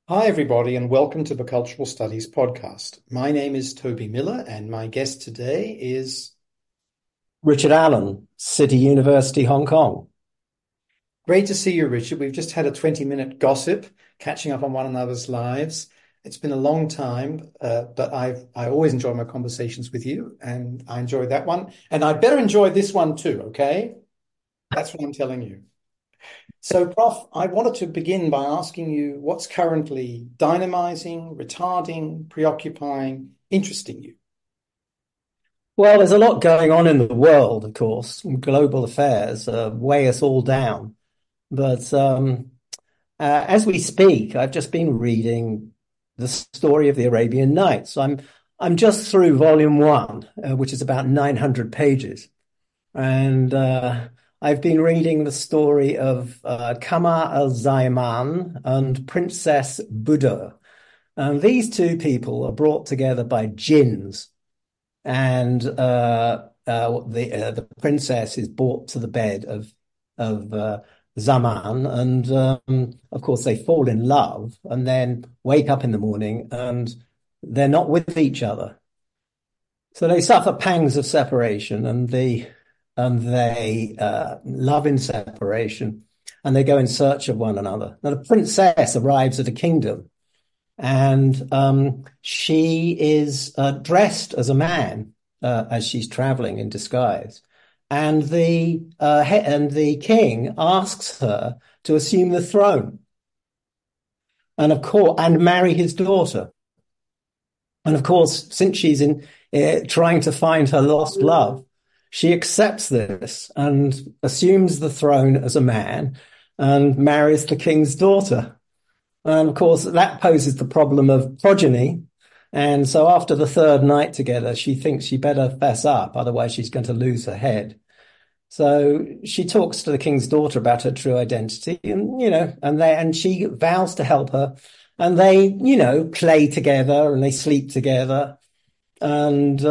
Hi, everybody, and welcome to the Cultural Studies Podcast. My name is Toby Miller, and my guest today is Richard Allen, City University, Hong Kong. great to see you, Richard. We've just had a 20-minute gossip, catching up on one another's lives. It's been a long time, but I always enjoy my conversations with you, and I enjoy that one. And I better enjoy this one too, okay? That's what I'm telling you. So, Prof, I wanted to begin by asking you what's currently dynamizing, retarding, preoccupying, interesting you. Well, there's a lot going on in the world, of course. Global affairs weigh us all down. But as we speak, I've just been reading the story of the Arabian Nights. I'm just through volume one, which is about 900 pages, and I've been reading the story of Qamar al-Zaman and Princess Budur. And these two people are brought together by jinns, and the princess is brought to the bed of Zaman, and of course they fall in love, and then wake up in the morning, and they're not with each other. So they suffer pangs of separation, and they love in separation, and they go in search of one another. Now the princess arrives at a kingdom, and she is dressed as a man as she's traveling in disguise. And the king asks her to assume the throne, and of course, and marry his daughter. And of course, since she's in trying to find her lost love, she accepts this and assumes the throne as a man and marries the king's daughter. And of course, that poses the problem of progeny. And so after the third night together, she thinks she better fess up, otherwise she's going to lose her head. So she talks to the king's daughter about her true identity, and she vows to help her. And they, play together and they sleep together, and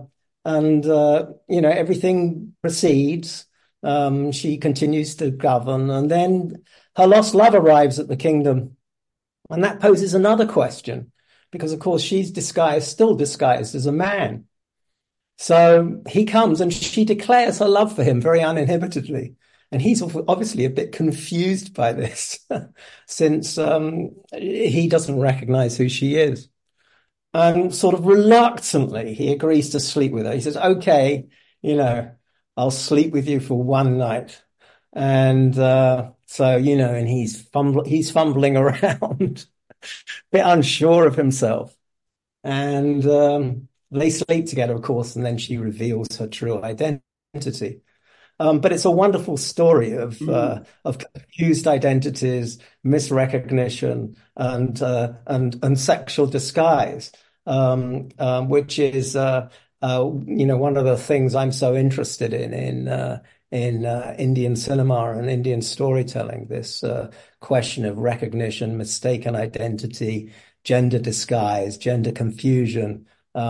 everything proceeds. She continues to govern, and then her lost love arrives at the kingdom. And that poses another question, because of course she's still disguised as a man. So he comes and she declares her love for him very uninhibitedly. And he's obviously a bit confused by this, since he doesn't recognize who she is. And sort of reluctantly, he agrees to sleep with her. He says, okay, I'll sleep with you for one night. And and he's fumbling around, a bit unsure of himself. And they sleep together, of course, and then she reveals her true identity. But it's a wonderful story of confused identities, misrecognition, and sexual disguise, which is one of the things I'm so interested in Indian cinema and Indian storytelling. This question of recognition, mistaken identity, gender disguise, gender confusion,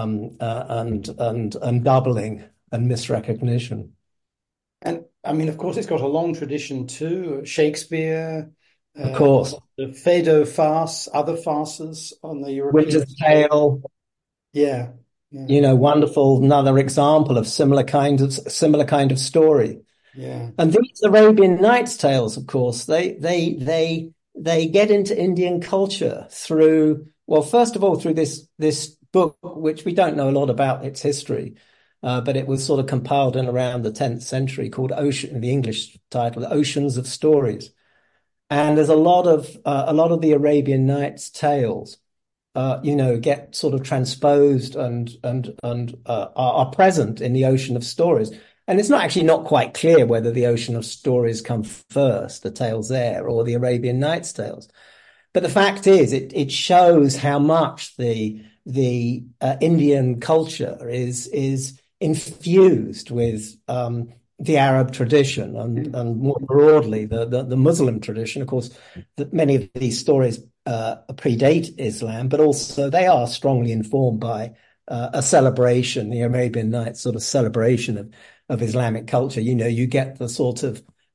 and doubling and misrecognition. And I mean, of course, it's got a long tradition too. Shakespeare, Of uh, course, the Phaedo farce, other farces on the European Winter's stage. Tale, Yeah, yeah, wonderful, another example of similar kind of story. yeah. And these Arabian Nights tales, of course, they get into Indian culture through, well, first of all, through this book, which we don't know a lot about its history, but it was sort of compiled in around the 10th century, called Ocean, the English title, Oceans of Stories. And there's a lot of the Arabian Nights tales, get sort of transposed and are present in the ocean of stories. And it's not quite clear whether the ocean of stories come first, the tales there, or the Arabian Nights tales. But the fact is, it shows how much the Indian culture is infused with the Arab tradition and more broadly the Muslim tradition. Of course, that many of these stories predate Islam, but also they are strongly informed by a celebration, the Arabian Nights sort of celebration of Islamic culture. You get the sort of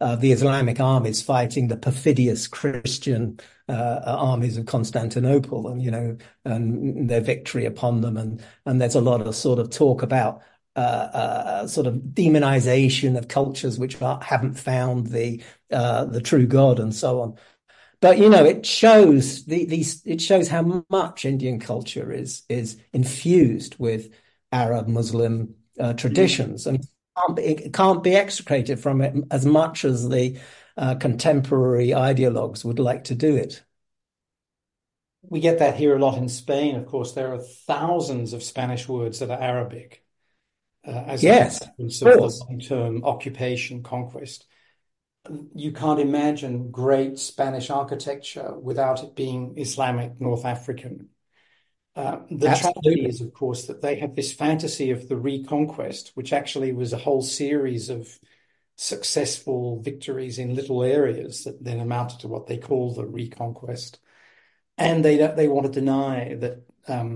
the Islamic armies fighting the perfidious Christian armies of Constantinople, and and their victory upon them, and there's a lot of sort of talk about sort of demonization of cultures which haven't found the true God and so on. But it shows it shows how much Indian culture is infused with Arab Muslim traditions, and it can't be extricated from it as much as the contemporary ideologues would like to do it. We get that here a lot in Spain. Of course, there are thousands of Spanish words that are Arabic as a Yes, consequence of of the course. long-term occupation conquest. You can't imagine great Spanish architecture without it being Islamic North African. The tragedy Absolutely. is, of course, that they have this fantasy of the reconquest, which actually was a whole series of successful victories in little areas that then amounted to what they call the reconquest. And they want to deny that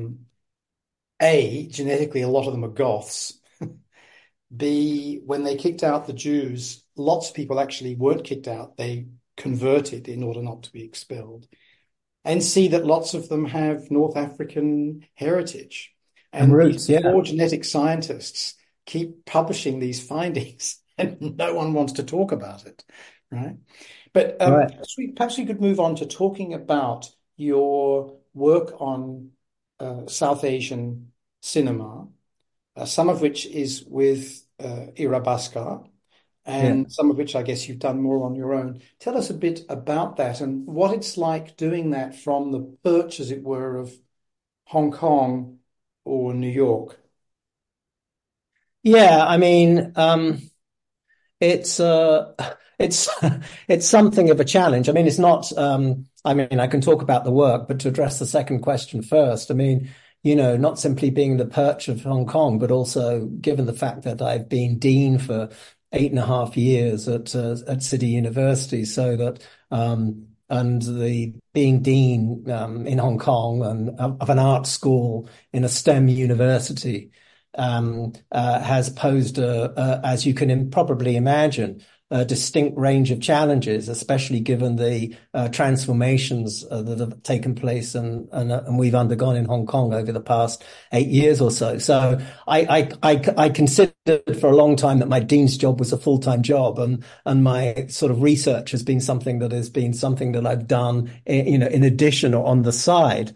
A, genetically a lot of them are Goths. B, when they kicked out the Jews, lots of people actually weren't kicked out. They converted in order not to be expelled. And C, that lots of them have North African heritage. And And these roots, yeah. poor genetic scientists keep publishing these findings, and no one wants to talk about it, right? But Right. perhaps we could move on to talking about your work on South Asian cinema, some of which is with Ira Bhaskar, Yeah. and some of which I guess you've done more on your own. Tell us a bit about that and what it's like doing that from the perch, as it were, of Hong Kong or New York. Yeah, I mean, it's it's it's something of a challenge. I mean, it's not I mean, I can talk about the work, but to address the second question first, I mean, not simply being the perch of Hong Kong, but also given the fact that I've been dean for 8.5 years at City University, so that and the being dean in Hong Kong and of an art school in a STEM university has posed, as you can probably imagine, a distinct range of challenges, especially given the transformations that have taken place and we've undergone in Hong Kong over the past 8 years or so. So I considered for a long time that my dean's job was a full-time job, and my sort of research has been something that I've done, in addition or on the side.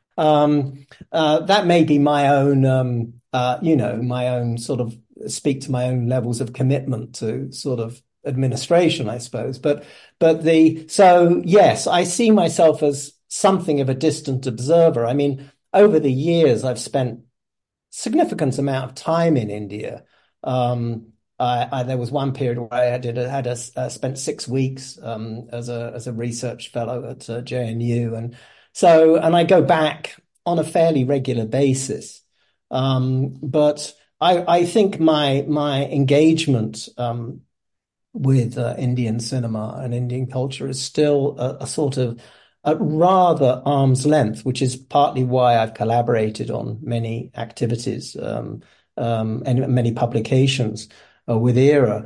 That may be my own, my own sort of speak to my own levels of commitment to sort of administration, I suppose. So yes, I see myself as something of a distant observer. I mean, over the years, I've spent significant amount of time in India. There was one period where I spent 6 weeks as a research fellow at JNU, and I go back on a fairly regular basis. But I think my engagement with Indian cinema and Indian culture is still a sort of at rather arm's length, which is partly why I've collaborated on many activities and many publications with ERA.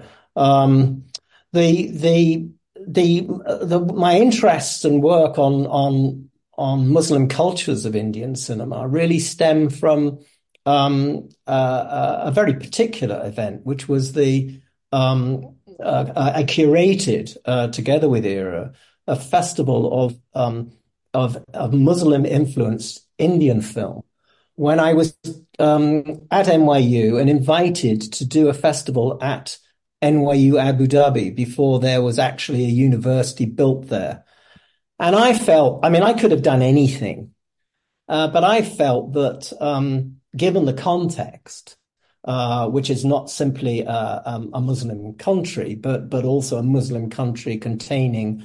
My interests and work on Muslim cultures of Indian cinema really stem from a very particular event, which was I curated together with ERA a festival of Muslim influenced Indian film when I was at NYU and invited to do a festival at NYU Abu Dhabi before there was actually a university built there. And I mean, I could have done anything, but I felt that given the context, which is not simply a Muslim country, but also a Muslim country containing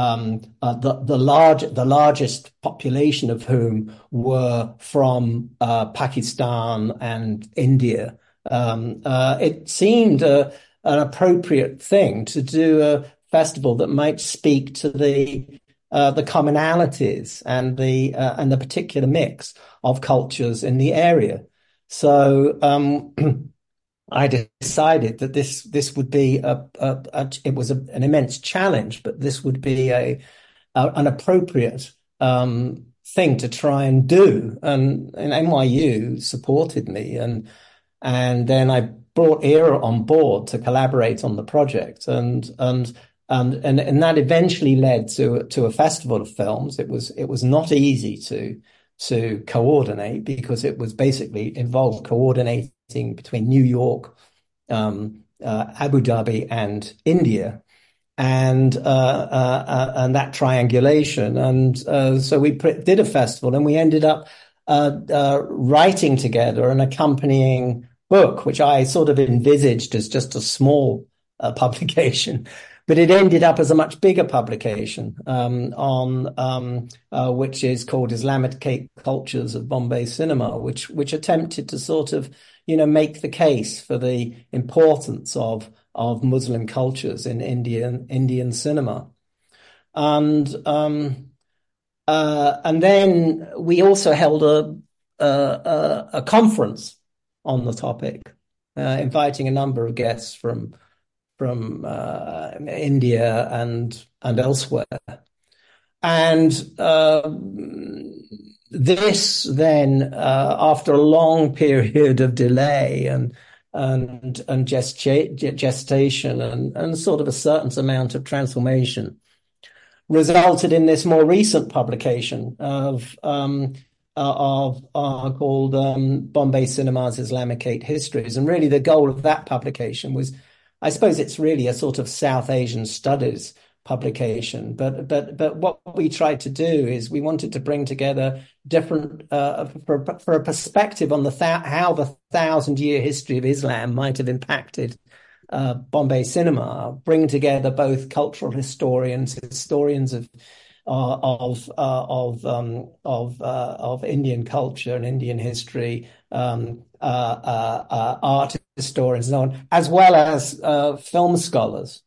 the largest population of whom were from Pakistan and India. It seemed an appropriate thing to do a festival that might speak to the commonalities and the particular mix of cultures in the area. So I decided that this would be an immense challenge, but this would be an appropriate thing to try and do. And NYU supported me, and then I brought ERA on board to collaborate on the project, and that eventually led to a festival of films. It was not easy to coordinate because it was basically involved coordinating between New York, Abu Dhabi, and India, and that triangulation. And so we did a festival, and we ended up writing together an accompanying book, which I sort of envisaged as just a small publication. But it ended up as a much bigger publication which is called Islamic Cultures of Bombay Cinema, which attempted to sort of, make the case for the importance of Muslim cultures in Indian cinema. And then we also held a conference on the topic, inviting a number of guests from India and elsewhere. And this then, after a long period of delay and gestation and sort of a certain amount of transformation, resulted in this more recent publication called Bombay Cinema's Islamicate Histories. And really the goal of that publication was, I suppose it's really a sort of South Asian studies publication, but what we tried to do is we wanted to bring together different for a perspective on how the 1,000-year history of Islam might have impacted Bombay cinema, bring together both cultural historians of Indian culture and Indian history, art historians and so on, as well as film scholars,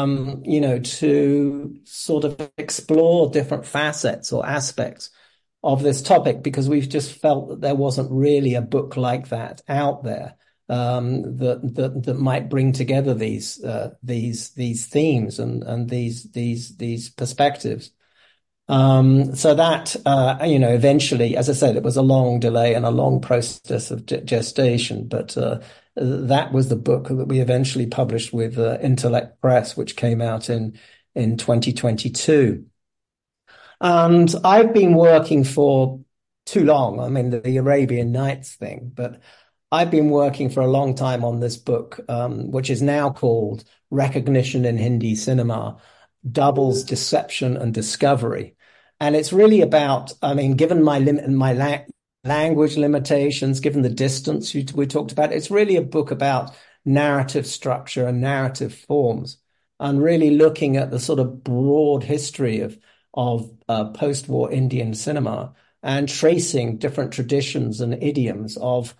to sort of explore different facets or aspects of this topic, because we've just felt that there wasn't really a book like that out there that might bring together these themes and these perspectives. So that, eventually, as I said, it was a long delay and a long process of gestation, but that was the book that we eventually published with Intellect Press, which came out in 2022. And I've been working for too long. I mean, the Arabian Nights thing, but I've been working for a long time on this book, which is now called Recognition in Hindi Cinema: Doubles, Deception and Discovery. And it's really about, given my language limitations, given the distance we talked about, it's really a book about narrative structure and narrative forms, and really looking at the sort of broad history of post-war Indian cinema and tracing different traditions and idioms of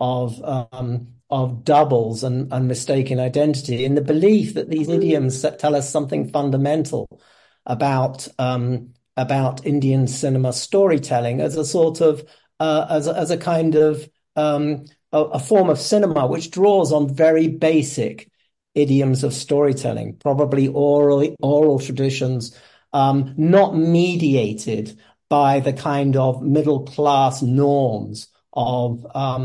doubles and mistaken identity, in the belief that these idioms tell us something fundamental about Indian cinema storytelling as a sort of as a kind of a form of cinema which draws on very basic idioms of storytelling, probably oral traditions, not mediated by the kind of middle class norms of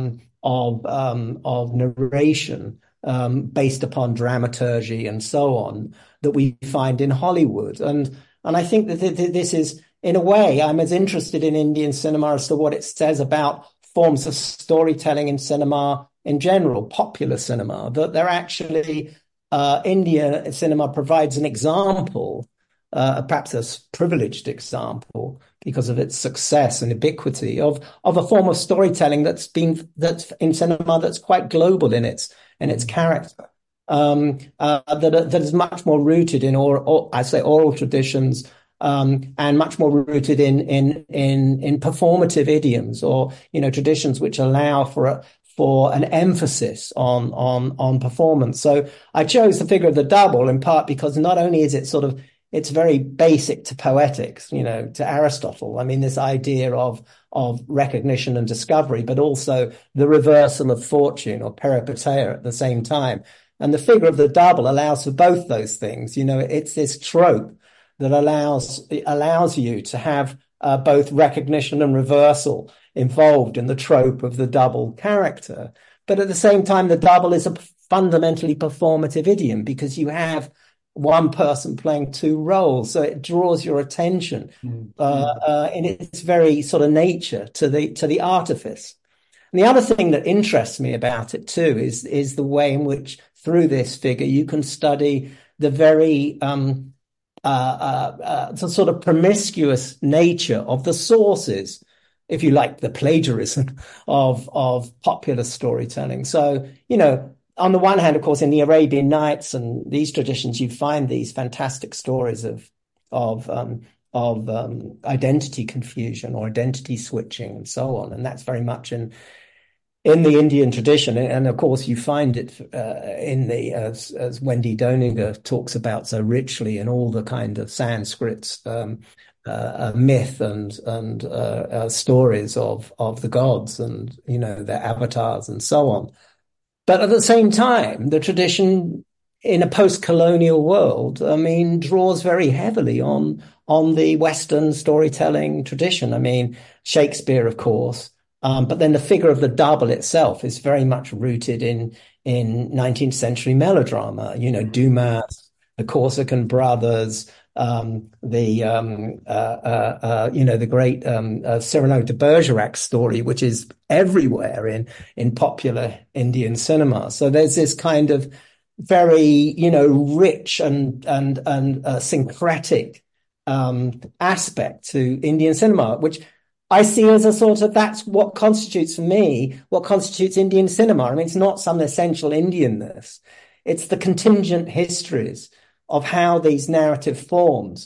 narration based upon dramaturgy and so on that we find in Hollywood. And I think that this is, in a way, I'm as interested in Indian cinema as to what it says about forms of storytelling in cinema in general, popular cinema, that they're actually, India cinema provides an example, perhaps a privileged example, because of its success and ubiquity of a form of storytelling that's in cinema that's quite global in its character, that is much more rooted in oral traditions, and much more rooted in performative idioms, or traditions which allow for an emphasis on performance. So I chose the figure of the double in part because not only is it sort of it's very basic to poetics, to Aristotle. I mean, this idea of recognition and discovery, but also the reversal of fortune or peripeteia at the same time. And the figure of the double allows for both those things. It's this trope that allows you to have both recognition and reversal involved in the trope of the double character. But at the same time, the double is a fundamentally performative idiom because you have one person playing two roles. So it draws your attention in its very sort of nature to the artifice. And the other thing that interests me about it too is the way in which through this figure you can study the very the sort of promiscuous nature of the sources, if you like, the plagiarism of popular storytelling. So, on the one hand, of course, in the Arabian Nights and these traditions, you find these fantastic stories of identity confusion or identity switching and so on, and that's very much in the Indian tradition, and of course you find it as Wendy Doniger talks about so richly in all the kind of Sanskrit myth and stories of the gods and their avatars and so on. But at the same time, the tradition in a post-colonial world, I mean, draws very heavily on the Western storytelling tradition. I mean, Shakespeare, of course. But then the figure of the double itself is very much rooted in 19th century melodrama. Dumas, the Corsican Brothers, the great Cyrano de Bergerac story, which is everywhere in popular Indian cinema. So there's this kind of very rich and syncretic aspect to Indian cinema, which I see as a sort of, that's what constitutes for me, what constitutes Indian cinema. I mean, it's not some essential Indianness. It's the contingent histories of how these narrative forms,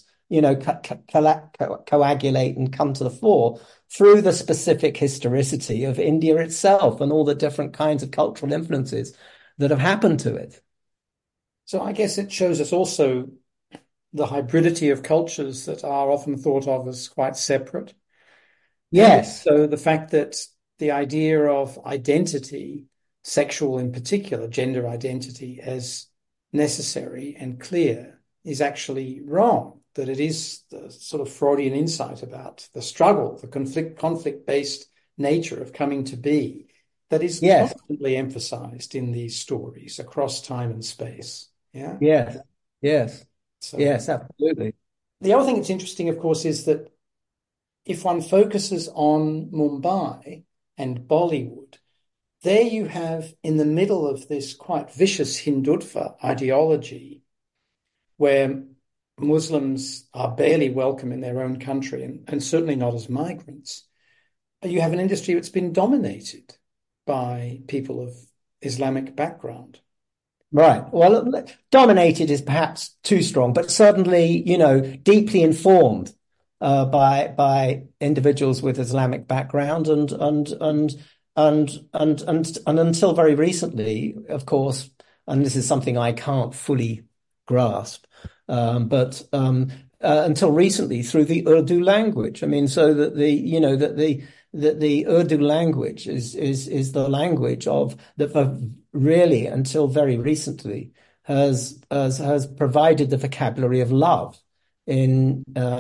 coagulate and come to the fore through the specific historicity of India itself and all the different kinds of cultural influences that have happened to it. So I guess it shows us also the hybridity of cultures that are often thought of as quite separate. Yes. So the fact that the idea of identity, sexual in particular, gender identity, as necessary and clear is actually wrong, that it is the sort of Freudian insight about the struggle, the conflict-based nature of coming to be that is constantly emphasized in these stories across time and space. Yeah. Yes. Yes. So yes, absolutely. the other thing that's interesting, of course, is that if one focuses on Mumbai and Bollywood, there you have in the middle of this quite vicious Hindutva ideology where Muslims are barely welcome in their own country and certainly not as migrants. You have an industry that's been dominated by people of Islamic background. Right. Well, dominated is perhaps too strong, but certainly, deeply informed by individuals with Islamic background and until very recently, of course, and this is something I can't fully grasp, but until recently through the Urdu language. I mean, so that the Urdu language is the language of that really until very recently has provided the vocabulary of love in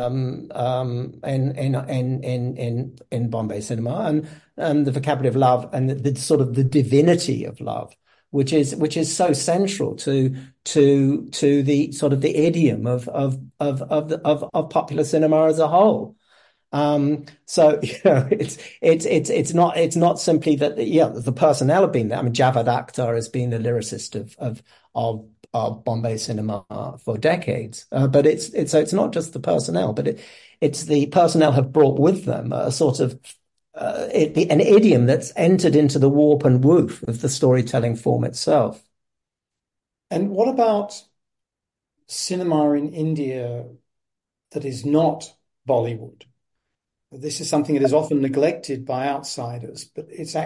Bombay cinema and the vocabulary of love and the sort of the divinity of love, which is so central to the sort of the idiom of popular cinema as a whole. So it's not simply that the personnel have been there. I mean, Javed Akhtar has been the lyricist of Bombay cinema for decades, but it's not just the personnel, but it's the personnel have brought with them a sort of an idiom that's entered into the warp and woof of the storytelling form itself. And what about cinema in India that is not Bollywood? This is something that is often neglected by outsiders, but it's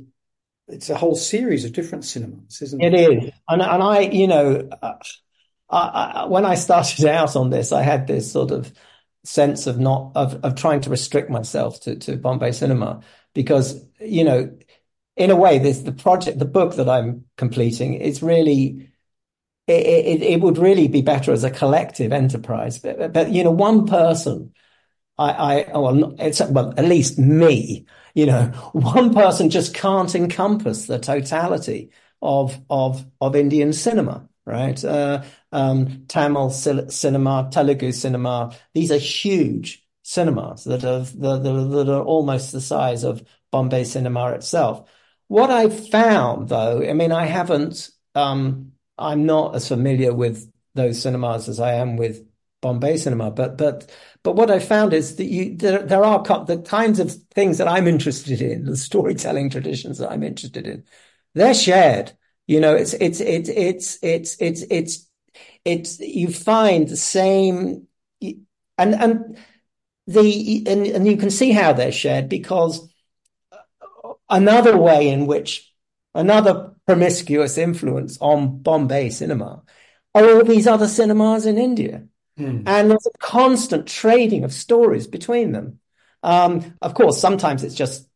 a whole series of different cinemas, isn't it? It is, and when I started out on this, I had this sort of sense of not of trying to restrict myself to Bombay cinema because, in a way, the book that I'm completing is really it would really be better as a collective enterprise. But one person, at least me, one person just can't encompass the totality of Indian cinema, right? Tamil cinema, Telugu cinema. These are huge cinemas that are almost the size of Bombay cinema itself. What I found, though, I mean, I'm not as familiar with those cinemas as I am with Bombay cinema, but what I found is that there are the kinds of things that I'm interested in, the storytelling traditions that I'm interested in, they're shared. It's you find the same, and you can see how they're shared because another way in which another promiscuous influence on Bombay cinema are all these other cinemas in India. And there's a constant trading of stories between them. Of course, sometimes it's just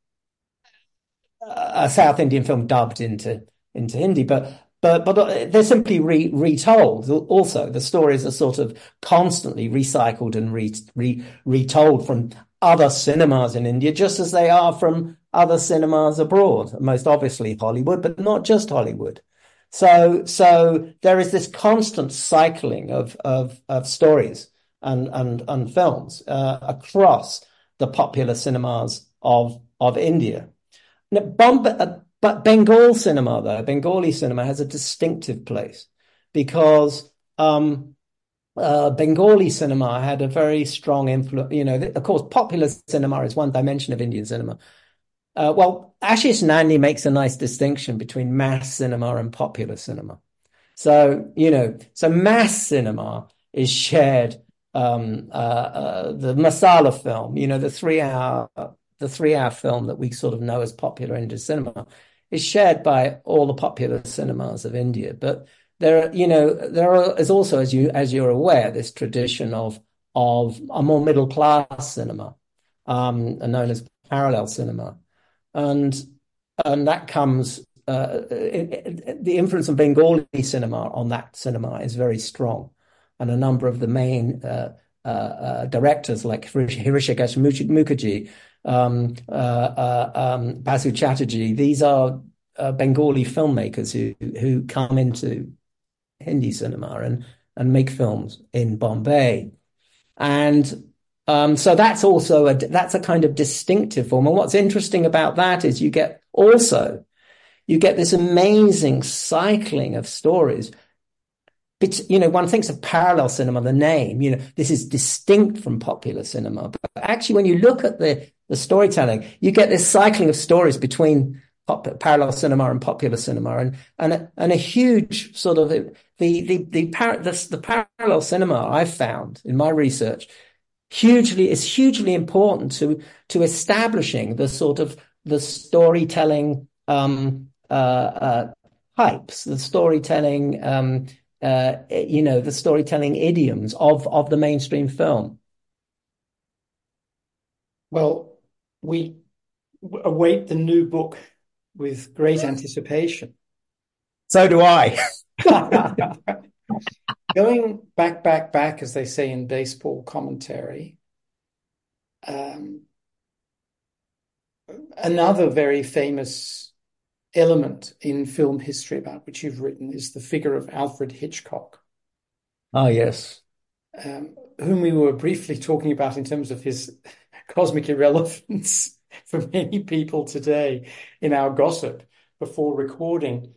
a South Indian film dubbed into Hindi, but they're simply retold. Also, the stories are sort of constantly recycled and retold from other cinemas in India, just as they are from other cinemas abroad. Most obviously Hollywood, but not just Hollywood. So there is this constant cycling of stories and films across the popular cinemas of India. Now, but Bengali cinema has a distinctive place because Bengali cinema had a very strong influence. Of course, popular cinema is one dimension of Indian cinema. Ashish Nandy makes a nice distinction between mass cinema and popular cinema. So mass cinema is shared. The masala film, the 3 hour film that we sort of know as popular Indian cinema, is shared by all the popular cinemas of India. But there is also, as you're aware, this tradition of a more middle class cinema, known as parallel cinema. And that comes, the influence of Bengali cinema on that cinema is very strong. And a number of the main directors like Hrishikesh Mukherjee, Basu Chatterjee, these are Bengali filmmakers who come into Hindi cinema and make films in Bombay. And so that's also that's a kind of distinctive form. And what's interesting about that is you get this amazing cycling of stories. But, one thinks of parallel cinema, the name, this is distinct from popular cinema. But actually, when you look at the storytelling, you get this cycling of stories between parallel cinema and popular cinema, and a huge sort of the parallel cinema I've found in my research is hugely important to establishing the sort of the storytelling types, the storytelling the storytelling idioms of the mainstream film. Well, we await the new book with great anticipation. So do I. Going back, as they say in baseball commentary, another very famous element in film history about which you've written is the figure of Alfred Hitchcock. Oh, yes. Whom we were briefly talking about in terms of his cosmic irrelevance for many people today in our gossip before recording.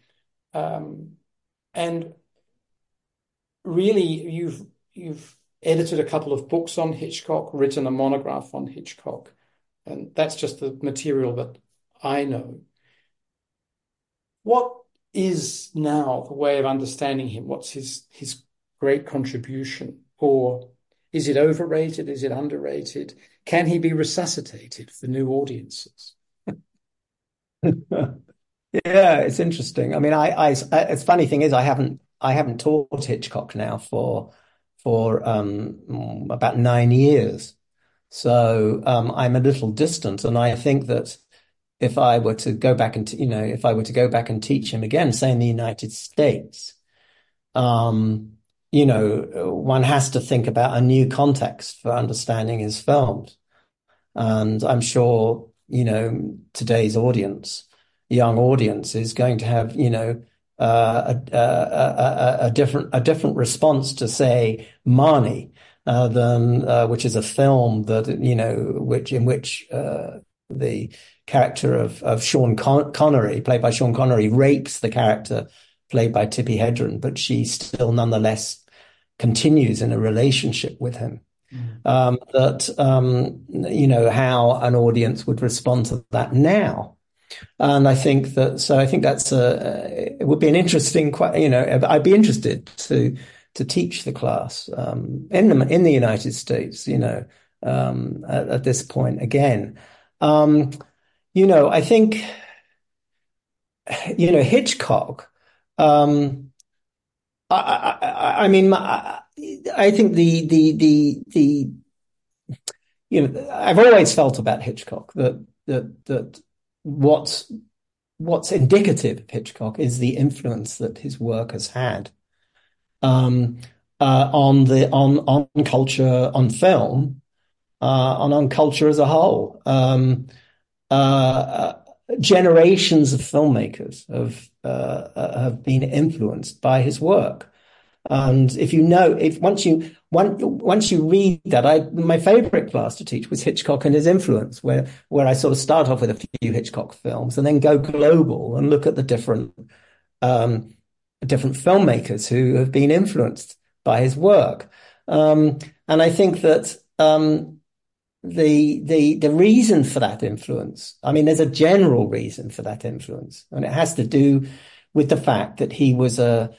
And really, you've edited a couple of books on Hitchcock, written a monograph on Hitchcock, and that's just the material that I know. What is now the way of understanding him? What's his great contribution? Or is it overrated? Is it underrated? Can he be resuscitated for new audiences? Yeah, it's interesting. I mean, it's funny thing is I haven't I haven't taught Hitchcock now for about 9 years. So I'm a little distant, and I think that if I were to go back and if I were to go back and teach him again, say in the United States, um, one has to think about a new context for understanding his films. And I'm sure, today's audience, young audience, is going to have, a different response to, say, Marnie, than which is a film that, in which the character of Sean Connery, played by Sean Connery, rapes the character played by Tippi Hedren, but she still nonetheless continues in a relationship with him. How an audience would respond to that now. And I think that's it would be an interesting, I'd be interested to teach the class, in the United States, at this point again. I think, Hitchcock, I mean, I think I've always felt about Hitchcock that what's indicative of Hitchcock is the influence that his work has had on culture, on film, on culture as a whole. Generations of filmmakers have been influenced by his work. And once you read that, my favorite class to teach was Hitchcock and his influence, where I sort of start off with a few Hitchcock films and then go global and look at the different filmmakers who have been influenced by his work. And I think that the reason for that influence, I mean, there's a general reason for that influence, and it has to do with the fact that he was a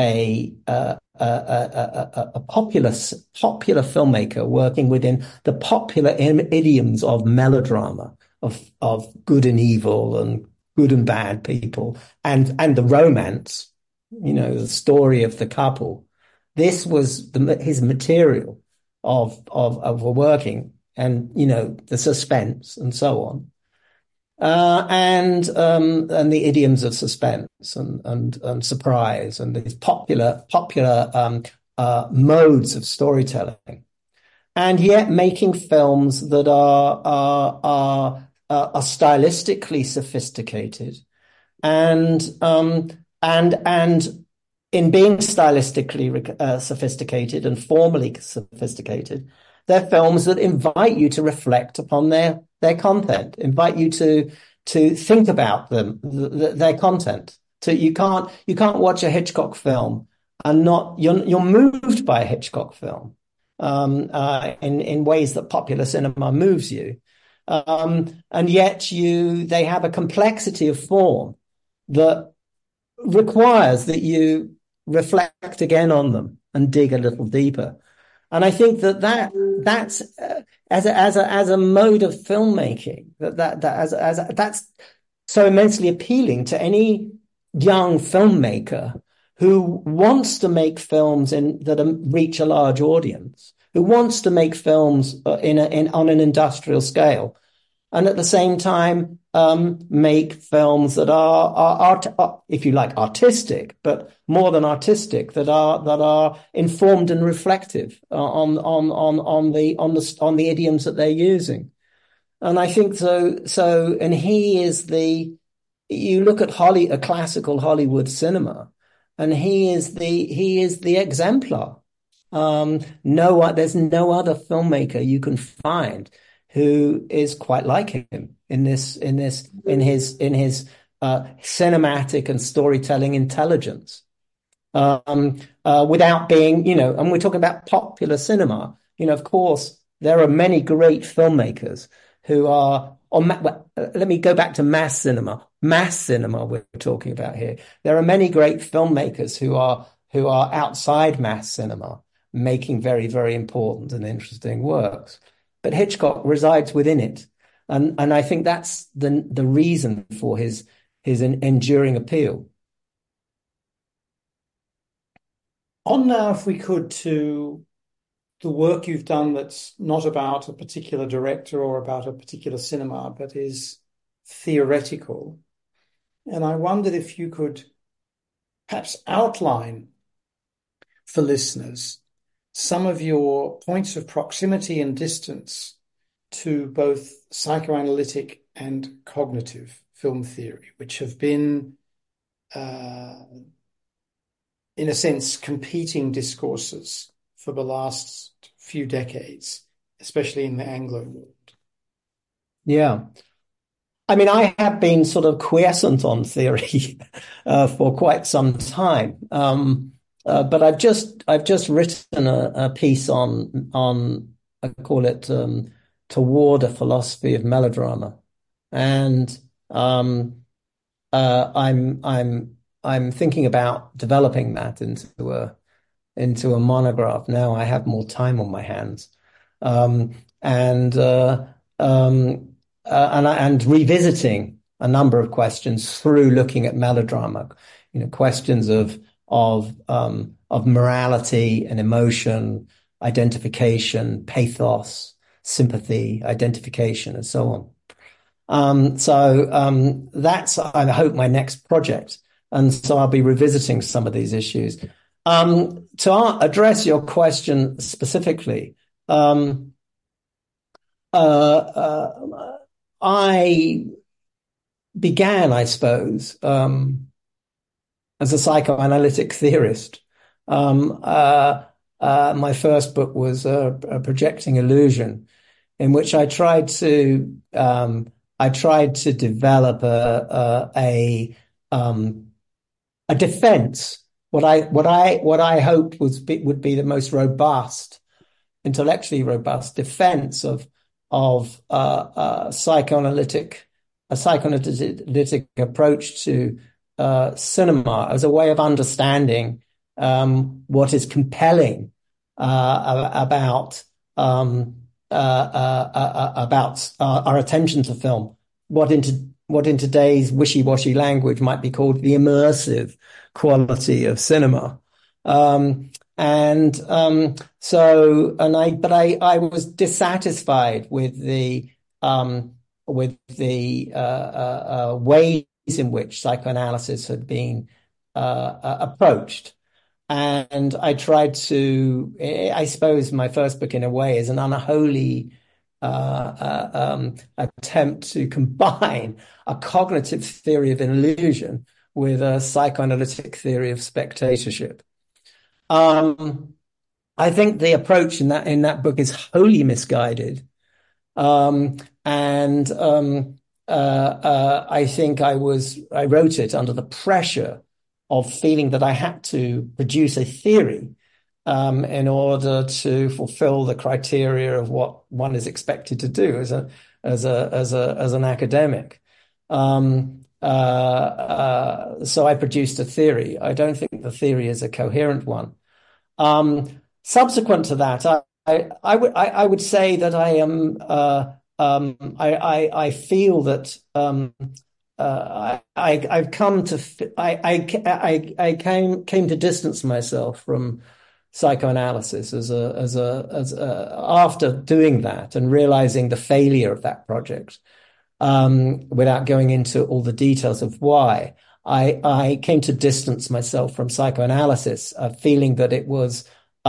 popular filmmaker working within the popular idioms of melodrama, of good and evil and good and bad people, and the romance, the story of the couple. This was his material of working, and the suspense and so on. And the idioms of suspense and surprise and these popular modes of storytelling, and yet making films that are stylistically sophisticated, and in being stylistically sophisticated and formally sophisticated, they're films that invite you to reflect upon their content, invite you to think about their content. So you can't watch a Hitchcock film and you're moved by a Hitchcock film in ways that popular cinema moves you, and yet they have a complexity of form that requires that you reflect again on them and dig a little deeper. And I think that's as a mode of filmmaking that's so immensely appealing to any young filmmaker who wants to make films that reach a large audience, who wants to make films on an industrial scale, and at the same time make films that are, if you like, artistic, but more than artistic, that are informed and reflective on the idioms that they're using. And I think so. And he is you look at a classical Hollywood cinema, and he is the exemplar. There's no other filmmaker you can find who is quite like him in his cinematic and storytelling intelligence, without being, and we're talking about popular cinema. Of course, there are many great filmmakers who are let me go back to mass cinema. Mass cinema we're talking about here. There are many great filmmakers who are outside mass cinema, making very, very important and interesting works. But Hitchcock resides within it. And I think that's the reason for his enduring appeal. On now, if we could, to the work you've done that's not about a particular director or about a particular cinema, but is theoretical. And I wondered if you could perhaps outline for listeners some of your points of proximity and distance to both psychoanalytic and cognitive film theory, which have been, in a sense, competing discourses for the last few decades, especially in the Anglo world. Yeah. I mean, I have been sort of quiescent on theory for quite some time. But I've just written a piece on I call it Toward a Philosophy of Melodrama, and I'm thinking about developing that into a monograph. Now I have more time on my hands, and and revisiting a number of questions through looking at melodrama, questions of morality and emotion, identification, pathos, sympathy, identification, and so on. That's, I hope, my next project. And so I'll be revisiting some of these issues. To address your question specifically, I began, I suppose, as a psychoanalytic theorist. My first book was a Projecting Illusion, in which I tried to develop a defense, what I hoped would be the most robust, intellectually robust defense of psychoanalytic approach to cinema as a way of understanding what is compelling about our attention to film, what in today's wishy-washy language might be called the immersive quality of cinema. I was dissatisfied with the ways in which psychoanalysis had been approached. And I tried to, I suppose my first book in a way is an unholy attempt to combine a cognitive theory of illusion with a psychoanalytic theory of spectatorship. I think the approach in that book is wholly misguided. I think I wrote it under the pressure of feeling that I had to produce a theory in order to fulfill the criteria of what one is expected to do as an academic. So I produced a theory. I don't think the theory is a coherent one. Subsequent to that, I would say that I am I feel that I've come to I came to distance myself from psychoanalysis after doing that and realizing the failure of that project. Without going into all the details of why, I came to distance myself from psychoanalysis, feeling that it was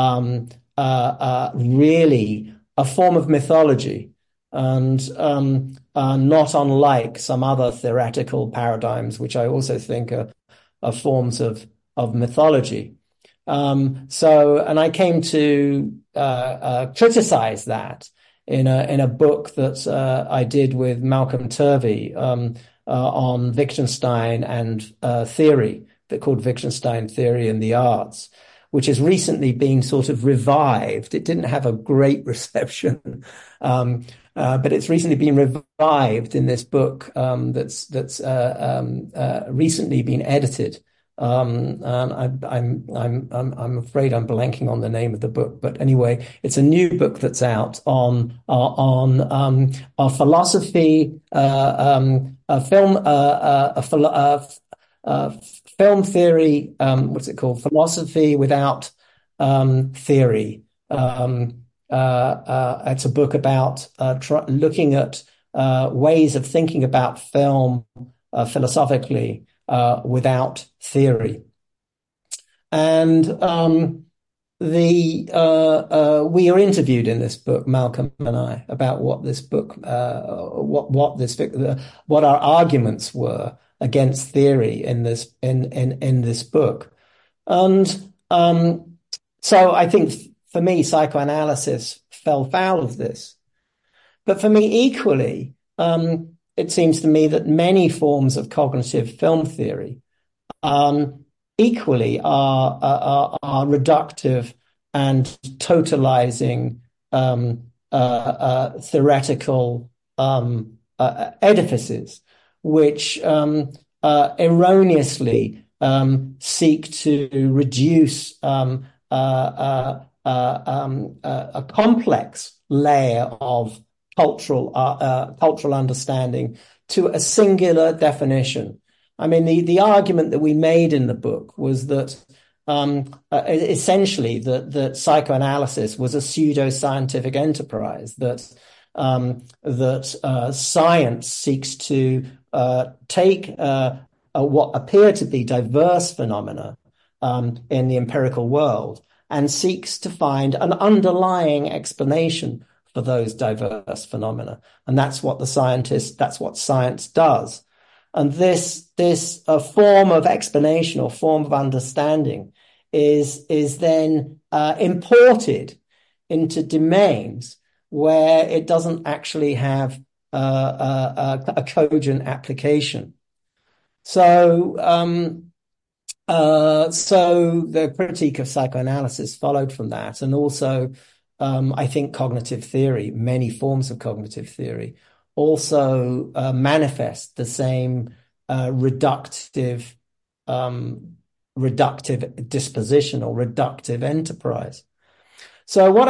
really a form of mythology, and not unlike some other theoretical paradigms, which I also think are forms of mythology. And I came to criticize that in a book that I did with Malcolm Turvey on Wittgenstein and theory, called Wittgenstein Theory and the Arts, which has recently been sort of revived. It didn't have a great reception, but it's recently been revived in this book that's recently been edited. And I'm afraid I'm blanking on the name of the book, but anyway, it's a new book that's out on a philosophy, film theory. What's it called? Philosophy without theory. It's a book about looking at ways of thinking about film philosophically without theory. And we are interviewed in this book, Malcolm and I, about what this book, what our arguments were against theory in this book. And so I think for me, psychoanalysis fell foul of this. But for me, equally, it seems to me that many forms of cognitive film theory equally are reductive and totalizing theoretical edifices, which erroneously seek to reduce a complex layer of cultural understanding to a singular definition. I mean, the argument that we made in the book was that essentially that psychoanalysis was a pseudo-scientific enterprise, that science seeks to take what appear to be diverse phenomena in the empirical world and seeks to find an underlying explanation for those diverse phenomena. And that's what science does. And this form of explanation or form of understanding is then imported into domains where it doesn't actually have a cogent application. So the critique of psychoanalysis followed from that, and also I think cognitive theory, many forms of cognitive theory, also manifest the same reductive disposition or reductive enterprise. So what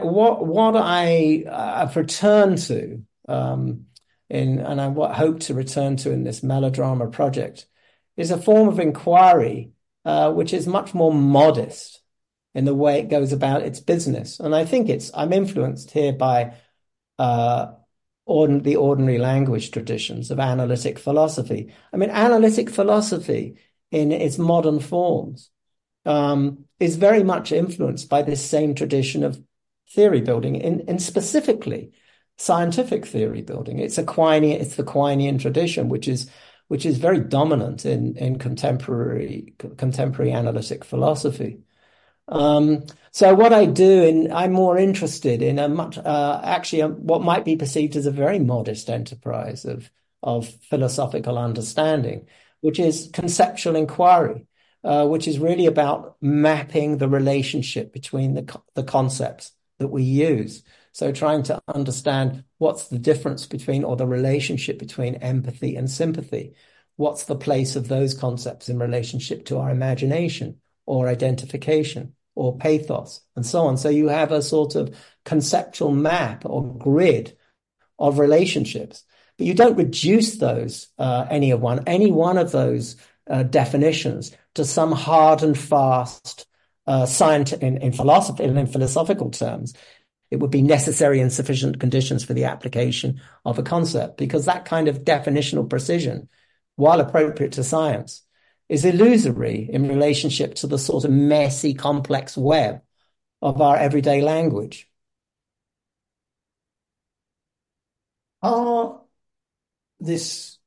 I have returned to and I hope to return to in this melodrama project is a form of inquiry which is much more modest in the way it goes about its business. And I think I'm influenced here by the ordinary language traditions of analytic philosophy. I mean, analytic philosophy in its modern forms is very much influenced by this same tradition of theory building, in specifically scientific theory building. It's the Quinean tradition, which is very dominant in contemporary analytic philosophy. So what I do, and I'm more interested in what might be perceived as a very modest enterprise of philosophical understanding, which is conceptual inquiry, which is really about mapping the relationship between the concepts that we use. So trying to understand what's the difference between, or the relationship between, empathy and sympathy. What's the place of those concepts in relationship to our imagination or identification or pathos and so on. So you have a sort of conceptual map or grid of relationships, but you don't reduce those, any one of those definitions to some hard and fast science in philosophy and in philosophical terms. It would be necessary and sufficient conditions for the application of a concept, because that kind of definitional precision, while appropriate to science, is illusory in relationship to the sort of messy, complex web of our everyday language. Are this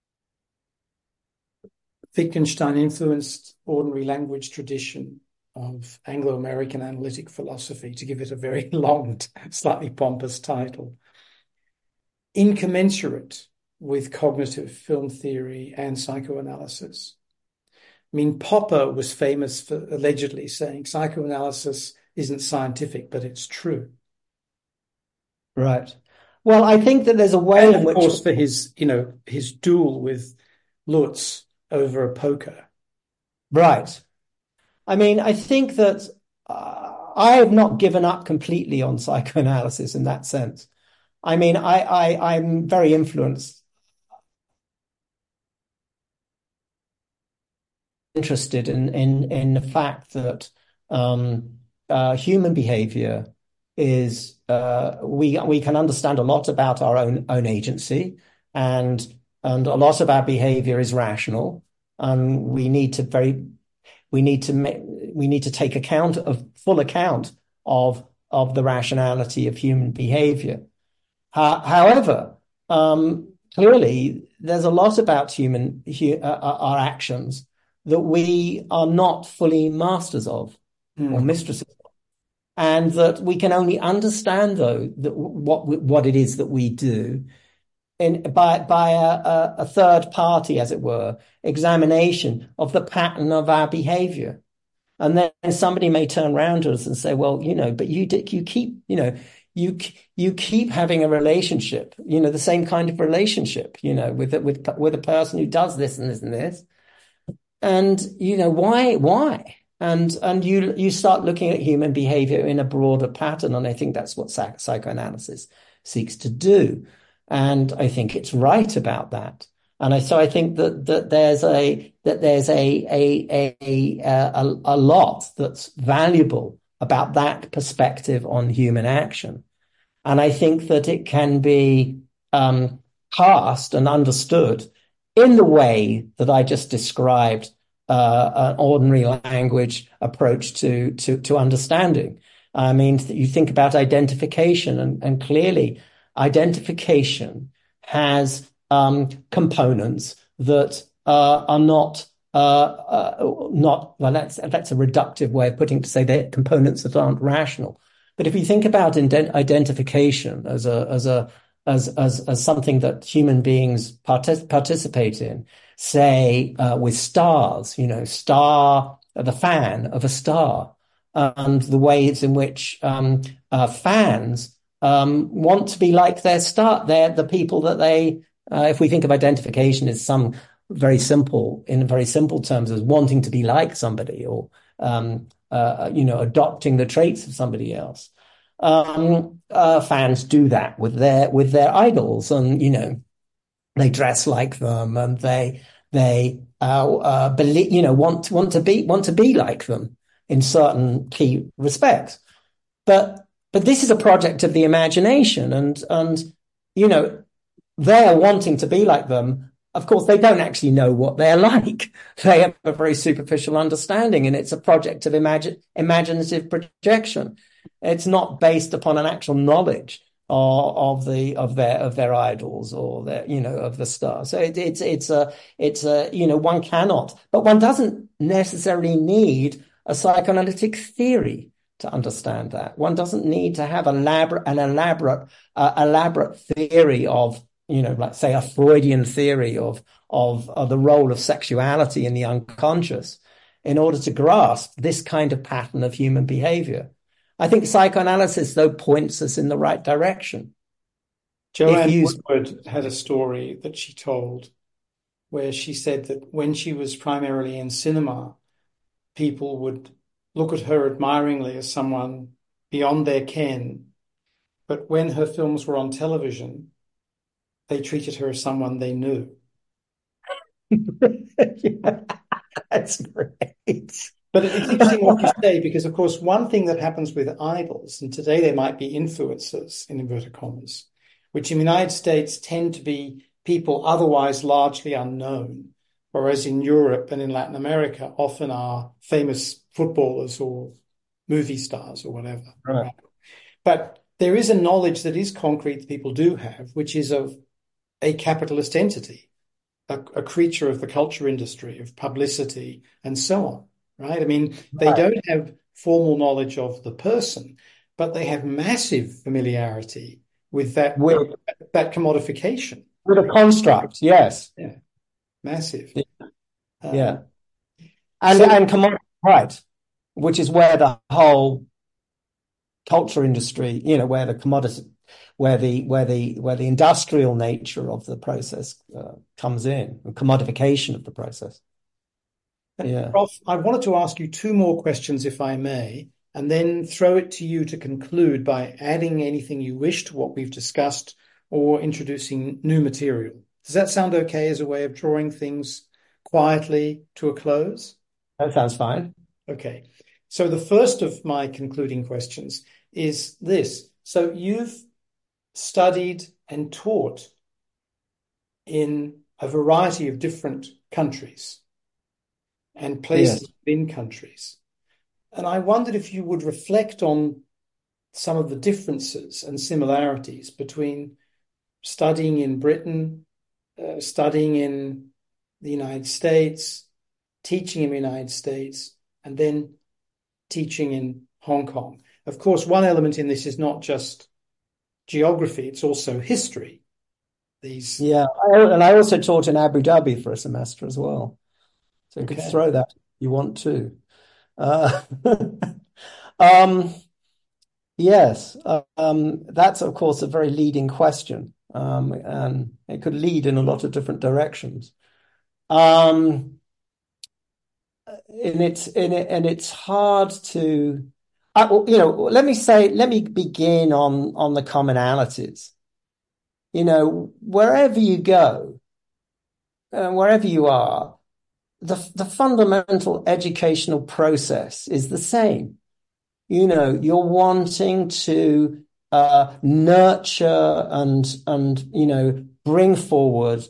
Wittgenstein-influenced ordinary language tradition of Anglo-American analytic philosophy, to give it a very long, slightly pompous title, incommensurate with cognitive film theory and psychoanalysis? I mean, Popper was famous for allegedly saying psychoanalysis isn't scientific, but it's true. Right. Well, I think that there's a way and in which, of course, for his duel with Lutz over a poker. Right. I mean, I think that I have not given up completely on psychoanalysis in that sense. I mean, I'm very interested in the fact that human behavior is we can understand a lot about our own agency, and a lot of our behavior is rational, and we need to take full account of the rationality of human behavior. However, clearly there's a lot about our actions that we are not fully masters of or mistresses of, and that we can only understand though that what it is that we do by a third party, as it were, examination of the pattern of our behavior. And then somebody may turn around to us and say, well, but you keep, you keep having a relationship, the same kind of relationship, with a person who does this and this and this. And, why? And you start looking at human behavior in a broader pattern. And I think that's what psychoanalysis seeks to do. And I think it's right about that. And so I think that there's a lot that's valuable about that perspective on human action. And I think that it can be cast and understood in the way that I just described, an ordinary language approach to understanding. I mean, you think about identification, and clearly identification has components that are not well, that's a reductive way of putting to say they're components that aren't rational. But if you think about identification as something that human beings participate in, say with stars, the fan of a star, and the ways in which fans want to be like their star. They're the people that they. If we think of identification as in very simple terms, as wanting to be like somebody, or adopting the traits of somebody else. Fans do that with their idols, and they dress like them, and they believe, want to be like them in certain key respects. But this is a project of the imagination, and they're wanting to be like them. Of course, they don't actually know what they're like. They have a very superficial understanding, and it's a project of imaginative projection. It's not based upon an actual knowledge of their idols or of the star. So one cannot, but one doesn't necessarily need a psychoanalytic theory to understand that. One doesn't need to have an elaborate theory of, like say a Freudian theory of the role of sexuality in the unconscious in order to grasp this kind of pattern of human behavior. I think psychoanalysis, though, points us in the right direction. Joanne Woodward had a story that she told where she said that when she was primarily in cinema, people would look at her admiringly as someone beyond their ken. But when her films were on television, they treated her as someone they knew. Yeah, that's great. But it's interesting what you say, because, of course, one thing that happens with idols, and today they might be influencers, in inverted commas, which in the United States tend to be people otherwise largely unknown, whereas in Europe and in Latin America often are famous footballers or movie stars or whatever. Right. But there is a knowledge that is concrete that people do have, which is of a capitalist entity, a creature of the culture industry, of publicity, and so on. Right? I mean, they don't have formal knowledge of the person, but they have massive familiarity with that commodification. With a construct, yes. Yeah, massive. Yeah. And commodity, right, which is where the whole culture industry, where the commodity, where the industrial nature of the process comes in, and commodification of the process. Yeah. Prof, I wanted to ask you two more questions, if I may, and then throw it to you to conclude by adding anything you wish to what we've discussed or introducing new material. Does that sound okay as a way of drawing things quietly to a close? That sounds fine. Okay. So the first of my concluding questions is this. So you've studied and taught in a variety of different countries and Yes. places within countries. And I wondered if you would reflect on some of the differences and similarities between studying in Britain, studying in the United States, teaching in the United States, and then teaching in Hong Kong. Of course, one element in this is not just geography, it's also history. Yeah. And I also taught in Abu Dhabi for a semester as well. So you could Okay. throw that if you want to. Uh, um, yes. That's, of course, a very leading question. And it could lead in a lot of different directions. Um, and it's hard to, let me begin on the commonalities. Wherever you go, wherever you are, the fundamental educational process is the same. You're wanting to nurture and bring forward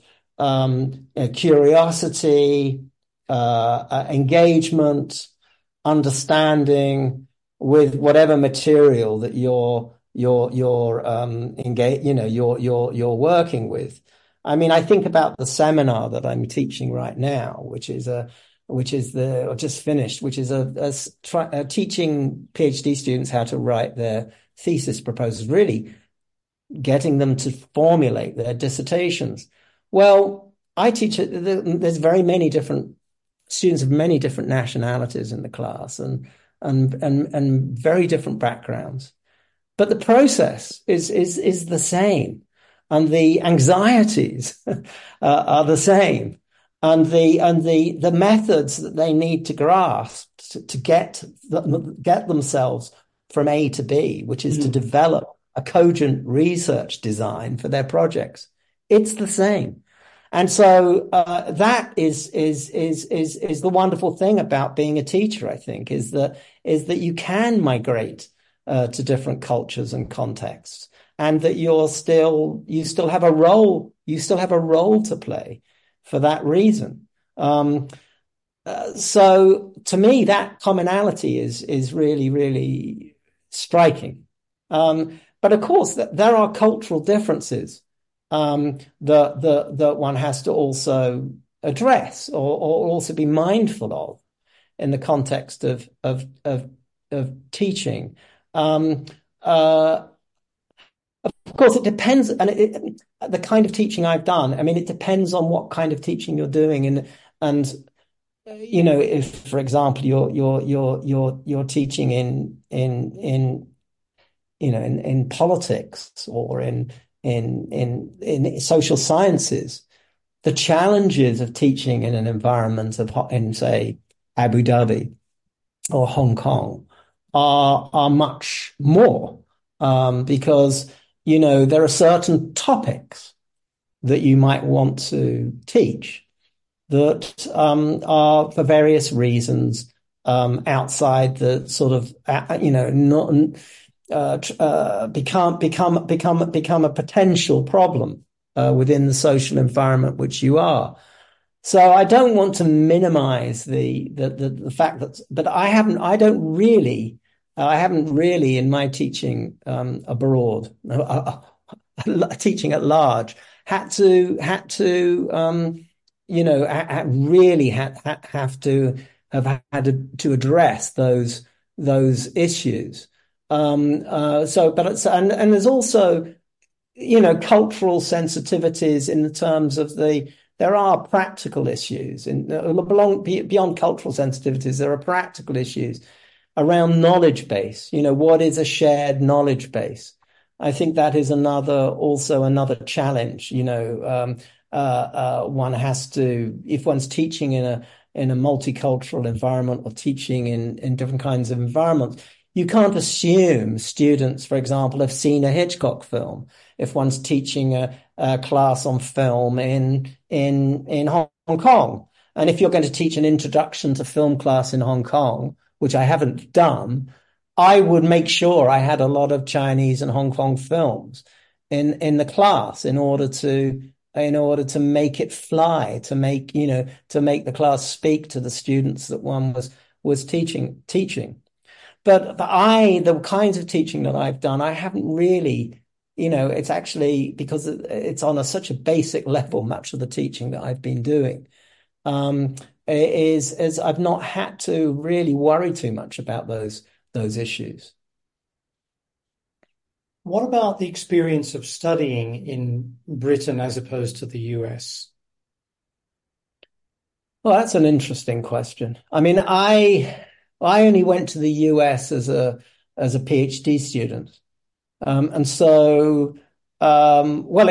curiosity, engagement, understanding with whatever material that you're engaged, you're working with. I mean, I think about the seminar that I'm teaching right now, which is or just finished, which is teaching PhD students how to write their thesis proposals, really getting them to formulate their dissertations. Well, I teach it. There's very many different students of many different nationalities in the class and very different backgrounds. But the process is the same, and the anxieties are the same, and the methods that they need to grasp to get themselves from A to B, which is to develop a cogent research design for their projects. It's the same. And so that is the wonderful thing about being a teacher, I think, is that you can migrate to different cultures and contexts, and that you still have a role to play for that reason. So to me, that commonality is really, really striking. But of course, there are cultural differences that one has to also address or also be mindful of in the context of teaching. Of course, it depends, and the kind of teaching I've done. I mean, it depends on what kind of teaching you're doing, and if, for example, you're teaching in politics or in social sciences, the challenges of teaching in an environment in, say, Abu Dhabi or Hong Kong are much more, because there are certain topics that you might want to teach that are, for various reasons, outside the sort of not become a potential problem within the social environment which you are. So I don't want to minimize the fact that, but I haven't really in my teaching abroad, teaching at large, had to have to address those issues. And there's also cultural sensitivities in the terms of there are practical issues beyond cultural sensitivities. There are practical issues around knowledge base. What is a shared knowledge base? I think that is also another challenge. One has to, if one's teaching in a multicultural environment or teaching in different kinds of environments, you can't assume students, for example, have seen a Hitchcock film. If one's teaching a class on film in Hong Kong, and if you're going to teach an introduction to film class in Hong Kong, which I haven't done, I would make sure I had a lot of Chinese and Hong Kong films in the class in order to make it fly, to make, to make the class speak to the students that one was teaching. But the kinds of teaching that I've done, I haven't really, it's actually because it's on such a basic level, much of the teaching that I've been doing, um, is I've not had to really worry too much about those issues. What about the experience of studying in Britain as opposed to the US? Well, that's an interesting question. I mean, I only went to the US as a PhD student. And so, well,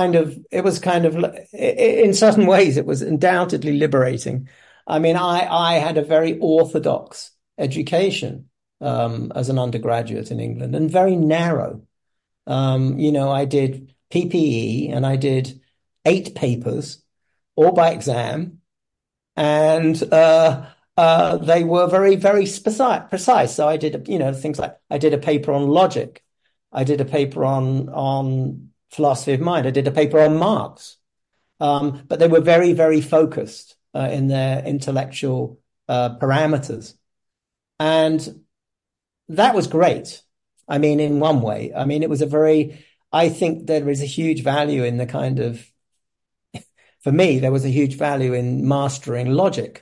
in certain ways, it was undoubtedly liberating. I mean, I had a very orthodox education, as an undergraduate in England and very narrow. I did PPE and I did 8 papers, all by exam, and they were very, very precise. So I did, things like I did a paper on logic, I did a paper on philosophy of mind, I did a paper on Marx, but they were very, very focused in their intellectual parameters, and that was great. I mean, in one way, I mean, I think there is a huge value in the kind of, for me, there was a huge value in mastering logic,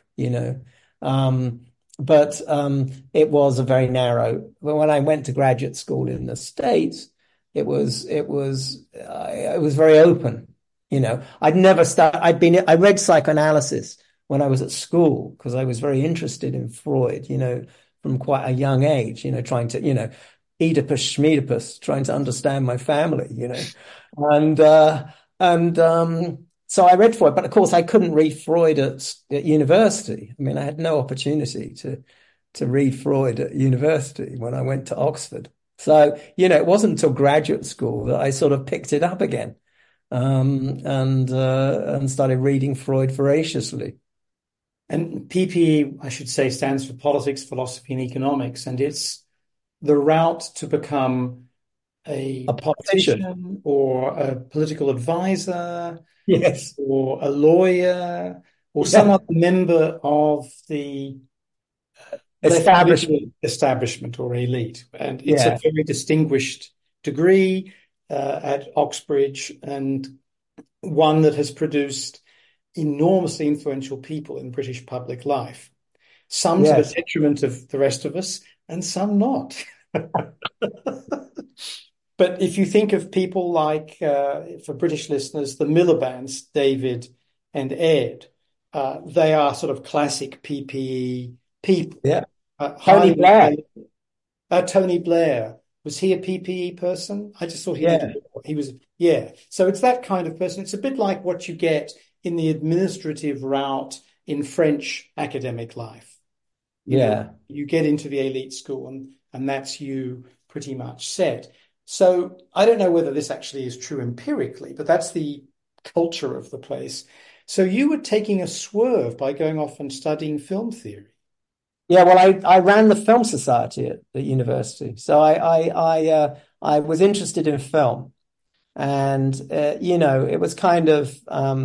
But it was a very narrow. When I went to graduate school in the States, it was very open. I read psychoanalysis when I was at school because I was very interested in Freud, from quite a young age, trying to, Oedipus Schmidipus, trying to understand my family, and so I read Freud, but of course I couldn't read Freud at university. I mean, I had no opportunity to read Freud at university when I went to Oxford. So, it wasn't until graduate school that I sort of picked it up again, and started reading Freud voraciously. And PPE, I should say, stands for Politics, Philosophy, and Economics, and it's the route to become a A politician. politician or a political advisor Yes. or a lawyer or some Yeah. other member of the left Establishment. liberal establishment or elite. And it's a Yeah. very distinguished degree at Oxbridge, and one that has produced enormously influential people in British public life, some to the Yes. detriment of the rest of us, and some not. But if you think of people like, for British listeners, the Miliband's, David and Ed, they are sort of classic PPE people. Yeah. Tony Highly Blair. Tony Blair, was he a PPE person? I just thought he did Yeah. law. He was, yeah. So it's that kind of person. It's a bit like what you get in the administrative route in French academic life. Yeah. You get into the elite school and that's you pretty much set. So I don't know whether this actually is true empirically, but that's the culture of the place. So you were taking a swerve by going off and studying film theory. Yeah. Well, I ran the Film Society at the university. So I was interested in film, and it was kind of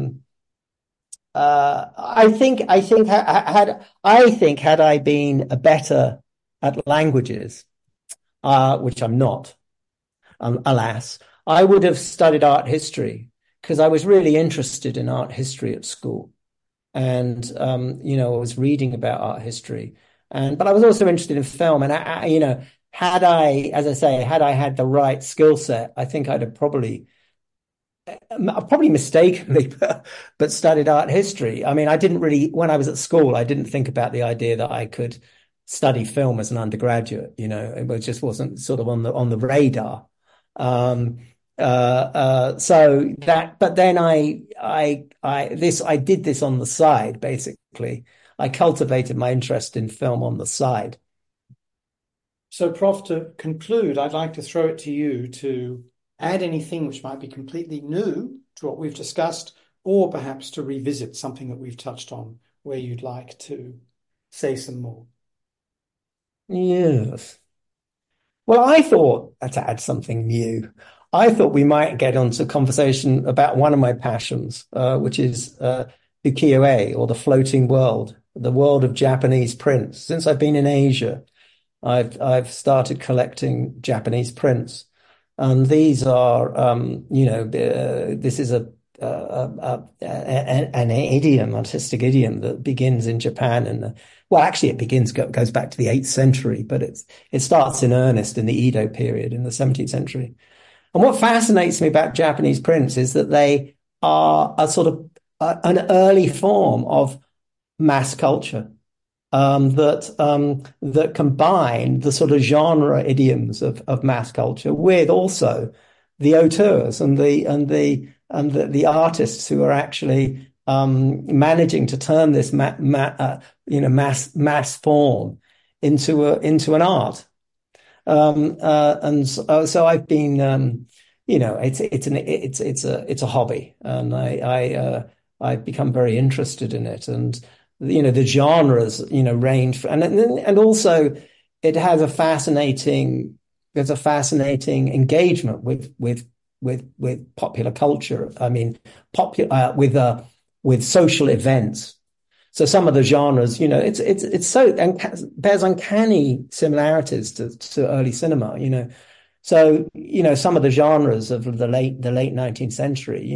had I been better at languages, which I'm not, alas, I would have studied art history because I was really interested in art history at school. And, I was reading about art history, but I was also interested in film. And as I say, had I had the right skill set, I think I'd have probably mistakenly, but studied art history. I mean, when I was at school, I didn't think about the idea that I could study film as an undergraduate. It just wasn't sort of on the radar. Um, but then I did this on the side, basically. I cultivated my interest in film on the side. So, Prof, to conclude, I'd like to throw it to you to add anything which might be completely new to what we've discussed, or perhaps to revisit something that we've touched on where you'd like to say some more. Yes. Well, I thought, to add something new, I thought we might get onto conversation about one of my passions, which is ukiyo-e, or the floating world, the world of Japanese prints. Since I've been in Asia, I've started collecting Japanese prints, and these are, this is an idiom, artistic idiom that begins in Japan, and well, actually, goes back to the 8th century, but it starts in earnest in the Edo period in the 17th century. And what fascinates me about Japanese prints is that they are a sort of an early form of mass culture, that combine the sort of genre idioms of mass culture with also the auteurs and the artists who are actually managing to turn this mass form into an art. So I've been, it's a hobby, and I've become very interested in it. And the genres range, and also it has there's a fascinating engagement with popular culture. I mean, with social events. So some of the genres, it's so, and bears uncanny similarities to early cinema. So, some of the genres of the late 19th century,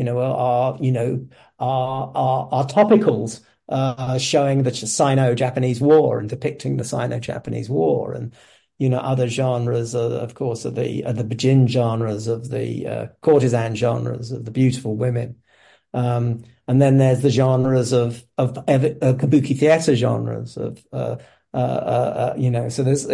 are topicals, showing the Sino-Japanese War and depicting the Sino-Japanese War. And, other genres, of course, are the Bajin genres, of the courtesan genres, of the beautiful women. And then there's the genres of kabuki theater genres so there's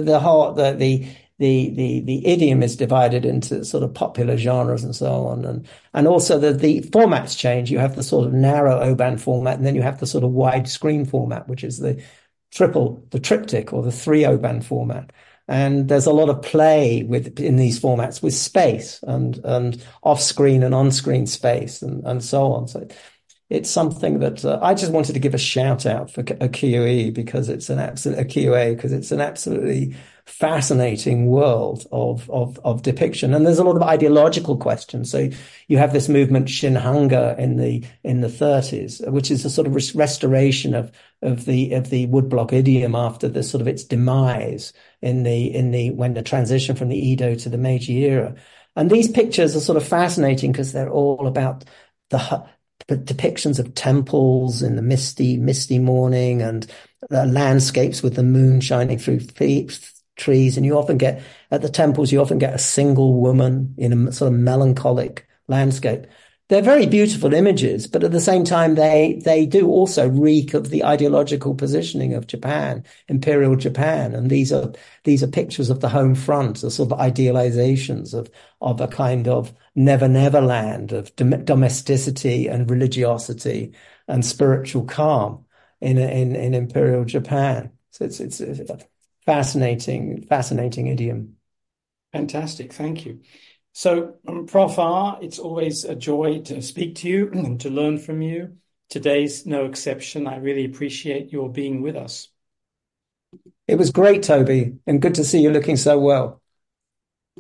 the idiom is divided into sort of popular genres and so on. And also the formats change. You have the sort of narrow Oban format, and then you have the sort of wide screen format, which is the triptych, or the 3 Oban format. And there's a lot of play in these formats with space and off-screen and on-screen space and so on. So it's something that I just wanted to give a shout out for ukiyo-e, because it's an absolutely fascinating world of depiction. And there's a lot of ideological questions. So you have this movement Shinhanga in the 30s, which is a sort of restoration of the woodblock idiom after the sort of its demise when the transition from the Edo to the Meiji era. And these pictures are sort of fascinating because they're all about the depictions of temples in the misty morning, and the landscapes with the moon shining through trees. And at the temples, you often get a single woman in a sort of melancholic landscape. They're very beautiful images, but at the same time, they do also reek of the ideological positioning of Japan, Imperial Japan. And these are pictures of the home front, the sort of idealizations of a kind of never land of domesticity and religiosity and spiritual calm in Imperial Japan. So it's a fascinating idiom. Fantastic. Thank you. So, Prof. R., it's always a joy to speak to you and to learn from you. Today's no exception. I really appreciate your being with us. It was great, Toby, and good to see you looking so well.